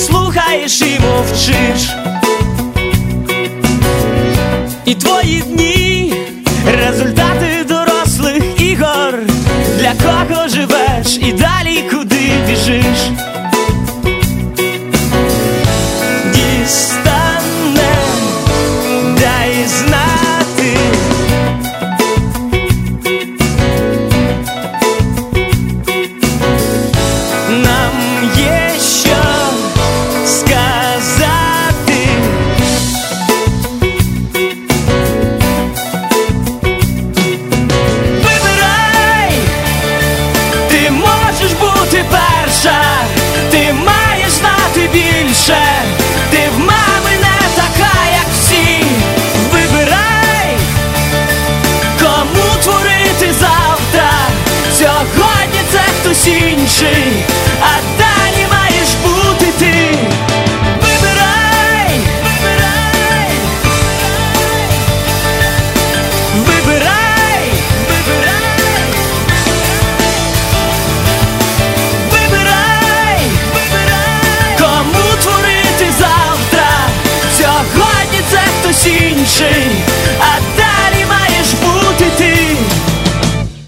слухаєш і мовчиш. І твої дні – результати дорослих ігор. Для кого живеш і далі куди біжиш? Дістане, дай знати. Нам є що сказати. Вибирай, ти можеш бути перша, ти маєш знати більше, ти в мами не така, як всі. Вибирай, кому творити завтра, сьогодні це хтось інший, а далі маєш бути ти. Вибирай, вибирай, вибирай, вибирай, вибирай, вибирай, кому творити завтра, сьогодні це хтось інший,